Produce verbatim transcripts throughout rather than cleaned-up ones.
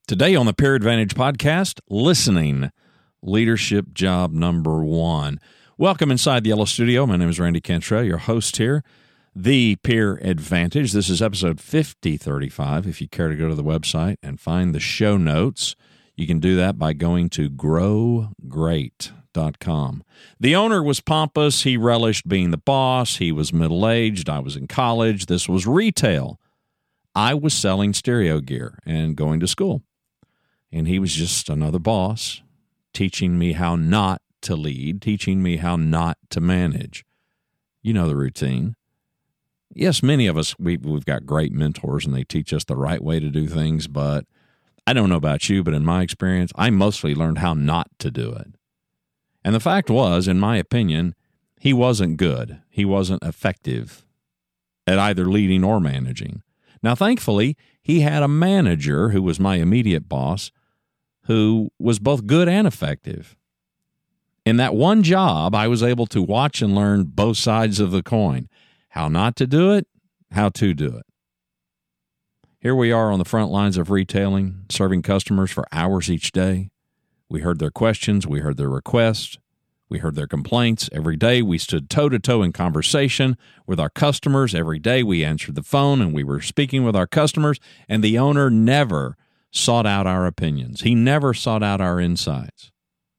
Today on the Peer Advantage podcast, listening, leadership job number one. Welcome inside the Yellow Studio. My name is Randy Cantrell, your host here, the Peer Advantage. This is episode fifty thirty-five. If you care to go to the website and find the show notes, you can do that by going to grow great dot com. The owner was pompous. He relished being the boss. He was middle-aged. I was in college. This was retail. I was selling stereo gear and going to school. And he was just another boss, teaching me how not to lead, teaching me how not to manage. You know the routine. Yes, many of us, we, we've got great mentors, and they teach us the right way to do things, but I don't know about you, but in my experience, I mostly learned how not to do it. And the fact was, in my opinion, he wasn't good. He wasn't effective at either leading or managing. Now, thankfully, he had a manager who was my immediate boss who was both good and effective. In that one job, I was able to watch and learn both sides of the coin, how not to do it, how to do it. Here we are on the front lines of retailing, serving customers for hours each day. We heard their questions. We heard their requests. We heard their complaints. Every day we stood toe-to-toe in conversation with our customers. Every day we answered the phone and we were speaking with our customers, and the owner never sought out our opinions. He never sought out our insights.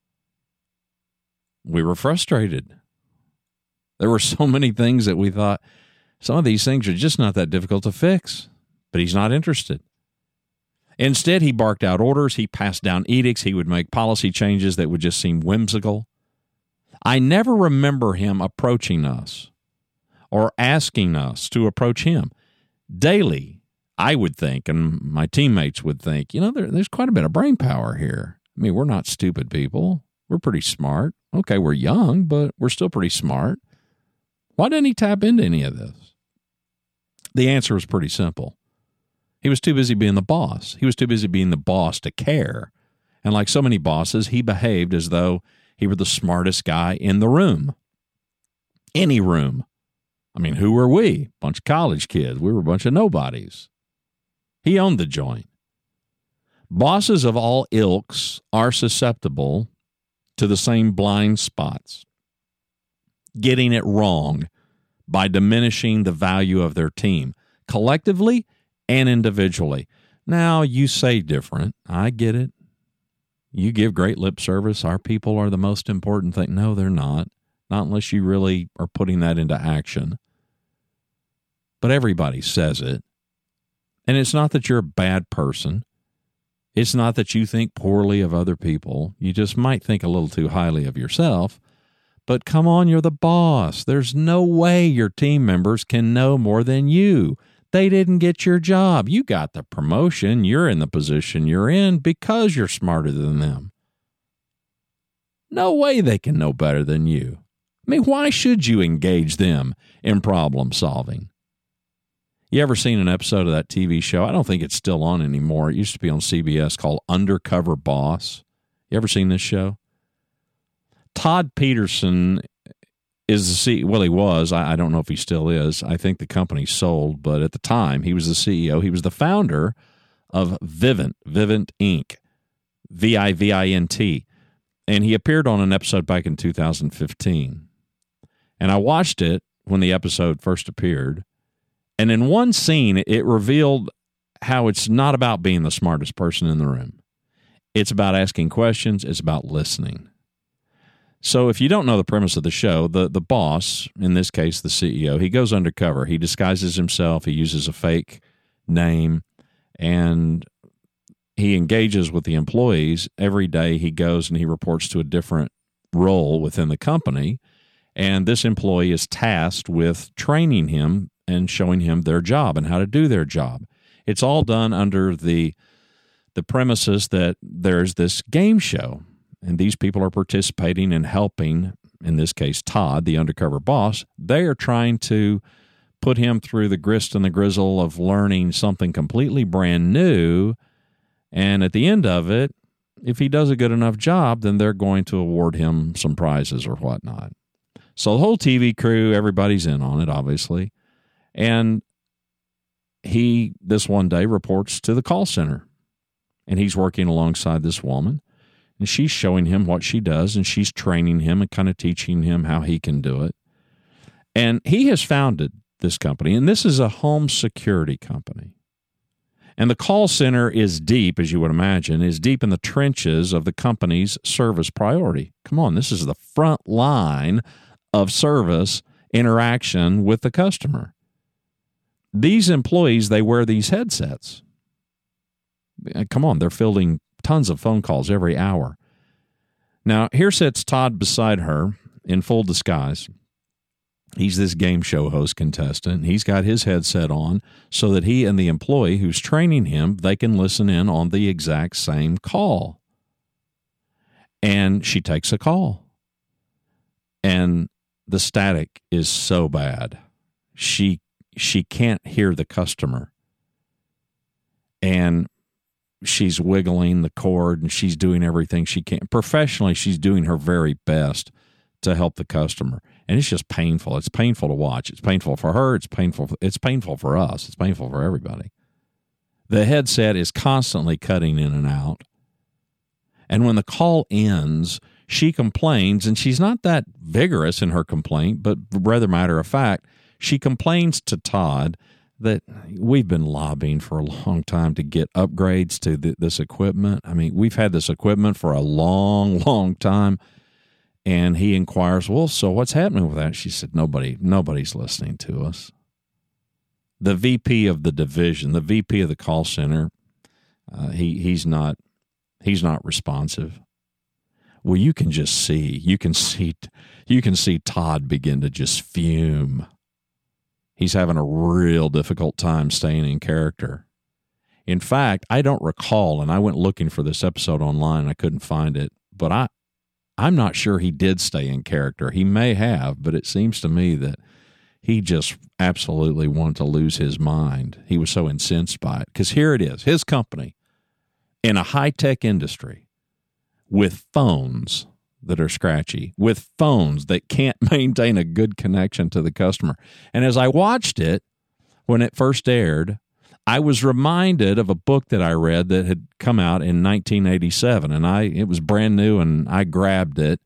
We were frustrated. There were so many things that we thought, some of these things are just not that difficult to fix, but he's not interested. Instead, he barked out orders. He passed down edicts. He would make policy changes that would just seem whimsical. I never remember him approaching us or asking us to approach him. Daily, I would think, and my teammates would think, you know, there, there's quite a bit of brain power here. I mean, we're not stupid people. We're pretty smart. Okay, we're young, but we're still pretty smart. Why didn't he tap into any of this? The answer was pretty simple. He was too busy being the boss. He was too busy being the boss to care. And like so many bosses, he behaved as though he were the smartest guy in the room. Any room. I mean, who were we? A bunch of college kids. We were a bunch of nobodies. He owned the joint. Bosses of all ilks are susceptible to the same blind spots, getting it wrong by diminishing the value of their team, collectively and individually. Now, you say different. I get it. You give great lip service. Our people are the most important thing. No, they're not. Not unless you really are putting that into action. But everybody says it. And it's not that you're a bad person. It's not that you think poorly of other people. You just might think a little too highly of yourself. But come on, you're the boss. There's no way your team members can know more than you. They didn't get your job. You got the promotion. You're in the position you're in because you're smarter than them. No way they can know better than you. I mean, why should you engage them in problem solving? You ever seen an episode of that T V show? I don't think it's still on anymore. It used to be on C B S called Undercover Boss. You ever seen this show? Todd Peterson is the C E O. Well, he was. I, I don't know if he still is. I think the company sold, but at the time, he was the C E O. He was the founder of Vivint, Vivint Incorporated, V I V I N T. And he appeared on an episode back in two thousand fifteen. And I watched it when the episode first appeared. And in one scene, it revealed how it's not about being the smartest person in the room. It's about asking questions. It's about listening. So if you don't know the premise of the show, the, the boss, in this case the C E O, he goes undercover. He disguises himself. He uses a fake name, and he engages with the employees. Every day he goes and he reports to a different role within the company, and this employee is tasked with training him and showing him their job and how to do their job. It's all done under the the premises that there's this game show, and these people are participating and helping, in this case, Todd, the undercover boss. They are trying to put him through the grist and the grizzle of learning something completely brand new, and at the end of it, if he does a good enough job, then they're going to award him some prizes or whatnot. So the whole T V crew, everybody's in on it, obviously. And he, this one day, reports to the call center. and he's working alongside this woman, and she's showing him what she does, and she's training him and kind of teaching him how he can do it. And he has founded this company, and this is a home security company. And the call center is deep, as you would imagine, is deep in the trenches of the company's service priority. Come on, this is the front line of service interaction with the customer. These employees, they wear these headsets. Come on, they're fielding tons of phone calls every hour. Now, here sits Todd beside her in full disguise. He's this game show host contestant. He's got his headset on so that he and the employee who's training him, they can listen in on the exact same call. And she takes a call. And the static is so bad. She she can't hear the customer. And she's wiggling the cord and she's doing everything she can. Professionally, she's doing her very best to help the customer. And it's just painful. It's painful to watch. It's painful for her. It's painful. It's painful for us. It's painful for everybody. The headset is constantly cutting in and out. And when the call ends, she complains, and she's not that vigorous in her complaint, but rather matter of fact, she complains to Todd that we've been lobbying for a long time to get upgrades to th- this equipment. I mean, we've had this equipment for a long, long time. And he inquires, well, so what's happening with that? She said, nobody, nobody's listening to us. The V P of the division, the V P of the call center, uh, he he's not he's not responsive. Well, you can just see, you can see, you can see Todd begin to just fume. He's having a real difficult time staying in character. In fact, I don't recall, and I went looking for this episode online, and I couldn't find it, but I. I'm not sure he did stay in character. He may have, but it seems to me that he just absolutely wanted to lose his mind. He was so incensed by it. Because here it is, his company in a high-tech industry with phones that are scratchy, with phones that can't maintain a good connection to the customer. And as I watched it, when it first aired, I was reminded of a book that I read that had come out in nineteen eighty-seven, and I it was brand new, and I grabbed it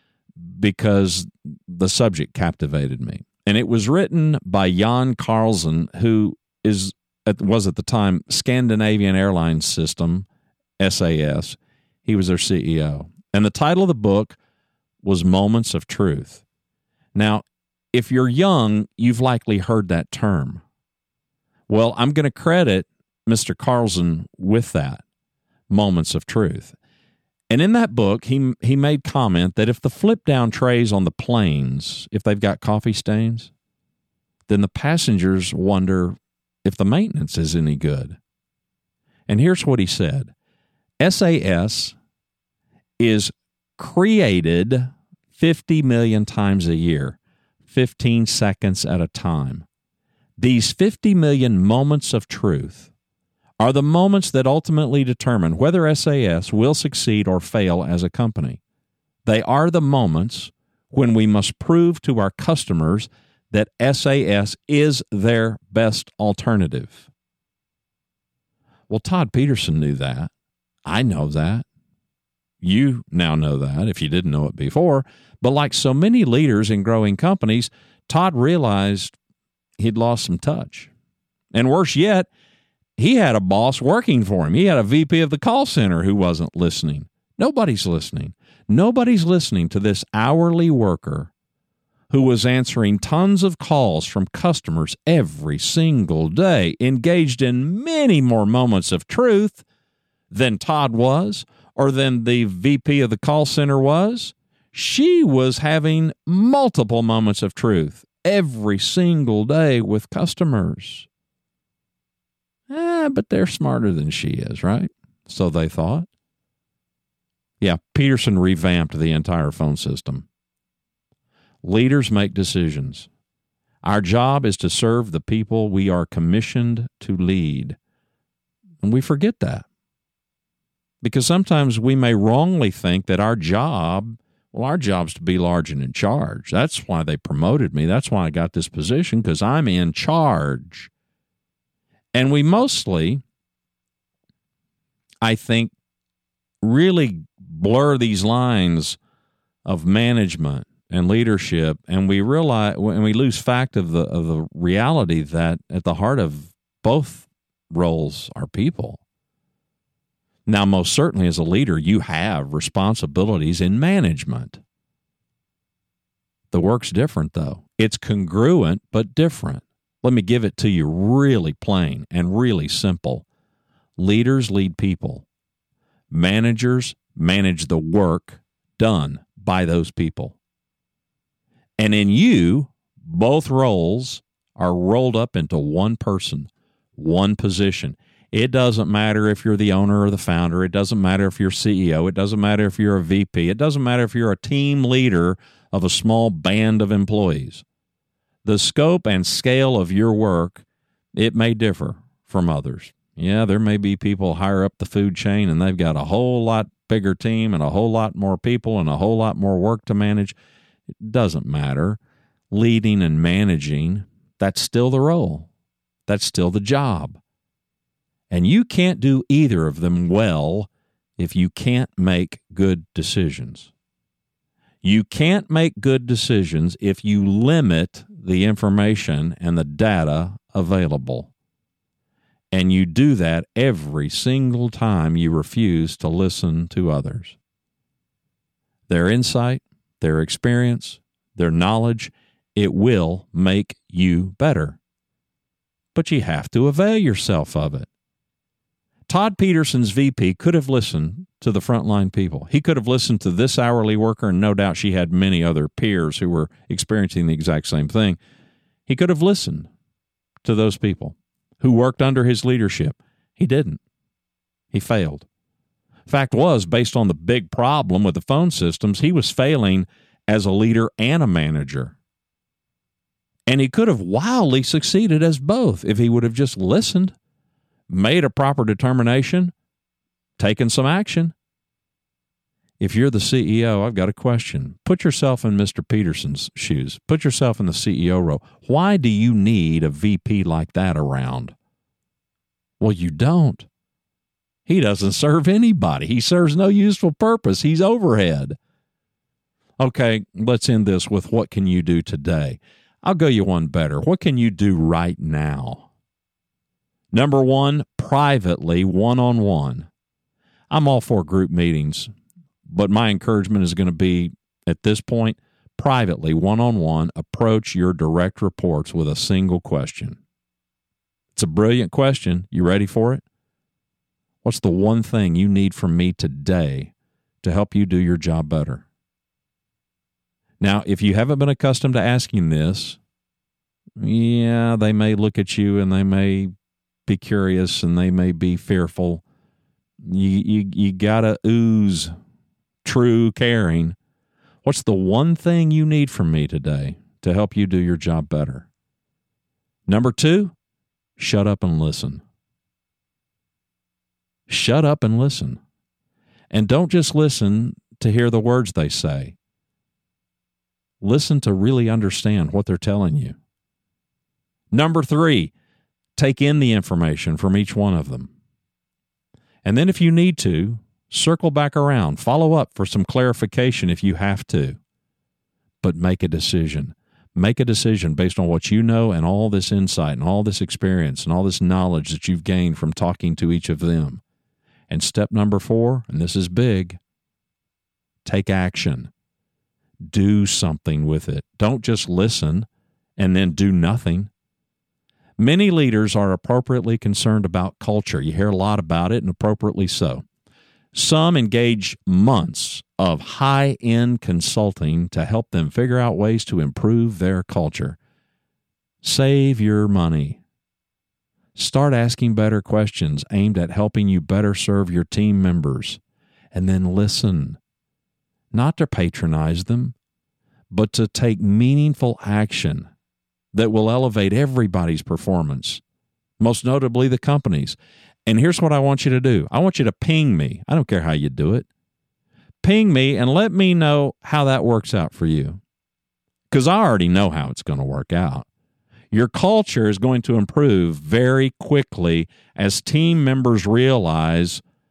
because the subject captivated me. And it was written by Jan Carlson, who is was at the time Scandinavian Airlines System, S A S. He was their C E O. And the title of the book was Moments of Truth. Now, if you're young, you've likely heard that term. Well, I'm going to credit Mister Carlson with that, Moments of Truth. And in that book, he he made comment that if the flip-down trays on the planes, if they've got coffee stains, then the passengers wonder if the maintenance is any good. And here's what he said. S A S is created fifty million times a year, fifteen seconds at a time. These fifty million moments of truth are the moments that ultimately determine whether S A S will succeed or fail as a company. They are the moments when we must prove to our customers that S A S is their best alternative. Well, Todd Peterson knew that. I know that. You now know that if you didn't know it before. But like so many leaders in growing companies, Todd realized he'd lost some touch. And worse yet, he had a boss working for him. He had a V P of the call center who wasn't listening. Nobody's listening. Nobody's listening to this hourly worker who was answering tons of calls from customers every single day, engaged in many more moments of truth than Todd was or than the V P of the call center was. She was having multiple moments of truth every single day with customers. Ah, but they're smarter than she is, right? So they thought. Yeah, Peterson revamped the entire phone system. Leaders make decisions. Our job is to serve the people we are commissioned to lead. And we forget that. Because sometimes we may wrongly think that our job Well, our job's to be large and in charge. That's why they promoted me. That's why I got this position, because I'm in charge. And we mostly I think, really blur these lines of management and leadership, and we realize when we lose fact of the of the reality that at the heart of both roles are people. Now, most certainly as a leader, you have responsibilities in management. The work's different, though. It's congruent, but different. Let me give it to you really plain and really simple. Leaders lead people. Managers manage the work done by those people. And in you, both roles are rolled up into one person, one position. It doesn't matter if you're the owner or the founder. It doesn't matter if you're C E O. It doesn't matter if you're a V P. It doesn't matter if you're a team leader of a small band of employees. The scope and scale of your work, it may differ from others. Yeah, there may be people higher up the food chain and they've got a whole lot bigger team and a whole lot more people and a whole lot more work to manage. It doesn't matter. Leading and managing, that's still the role. That's still the job. And you can't do either of them well if you can't make good decisions. You can't make good decisions if you limit the information and the data available. And you do that every single time you refuse to listen to others. Their insight, their experience, their knowledge, it will make you better. But you have to avail yourself of it. Todd Peterson's V P could have listened to the frontline people. He could have listened to this hourly worker, and no doubt she had many other peers who were experiencing the exact same thing. He could have listened to those people who worked under his leadership. He didn't. He failed. Fact was, based on the big problem with the phone systems, he was failing as a leader and a manager. And he could have wildly succeeded as both if he would have just listened, made a proper determination, taken some action. If you're the C E O, I've got a question. Put yourself in Mister Peterson's shoes. Put yourself in the C E O role. Why do you need a V P like that around? Well, you don't. He doesn't serve anybody. He serves no useful purpose. He's overhead. Okay, let's end this with what can you do today? I'll go you one better. What can you do right now? Number one, privately, one-on-one. I'm all for group meetings, but my encouragement is going to be, at this point, privately, one-on-one, approach your direct reports with a single question. It's a brilliant question. You ready for it? What's the one thing you need from me today to help you do your job better? Now, if you haven't been accustomed to asking this, yeah, they may look at you and they may be curious and they may be fearful. You you you gotta ooze true caring. What's the one thing you need from me today to help you do your job better? Number two, shut up and listen. Shut up and listen. And don't just listen to hear the words they say. Listen to really understand what they're telling you. Number three, take in the information from each one of them. And then if you need to, circle back around, follow up for some clarification if you have to. But make a decision. Make a decision based on what you know and all this insight and all this experience and all this knowledge that you've gained from talking to each of them. And step number four, and this is big, take action. Do something with it. Don't just listen and then do nothing. Many leaders are appropriately concerned about culture. You hear a lot about it, and appropriately so. Some engage months of high-end consulting to help them figure out ways to improve their culture. Save your money. Start asking better questions aimed at helping you better serve your team members. And then listen. Not to patronize them, but to take meaningful action that will elevate everybody's performance, most notably the company's. And here's what I want you to do. I want you to ping me. I don't care how you do it. Ping me and let me know how that works out for you. Because I already know how it's going to work out. Your culture is going to improve very quickly as team members realize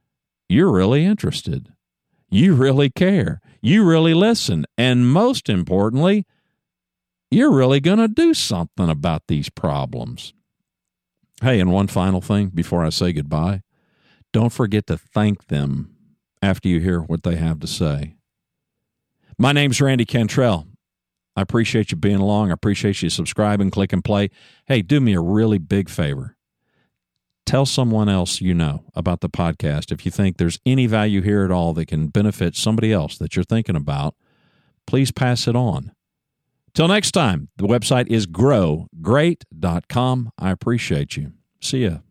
you're really interested. You really care. You really listen. And most importantly, you're really going to do something about these problems. Hey, and one final thing before I say goodbye. Don't forget to thank them after you hear what they have to say. My name's Randy Cantrell. I appreciate you being along. I appreciate you subscribing, click and play. Hey, do me a really big favor. Tell someone else you know about the podcast. If you think there's any value here at all that can benefit somebody else that you're thinking about, please pass it on. Till next time, the website is grow great dot com. I appreciate you. See ya.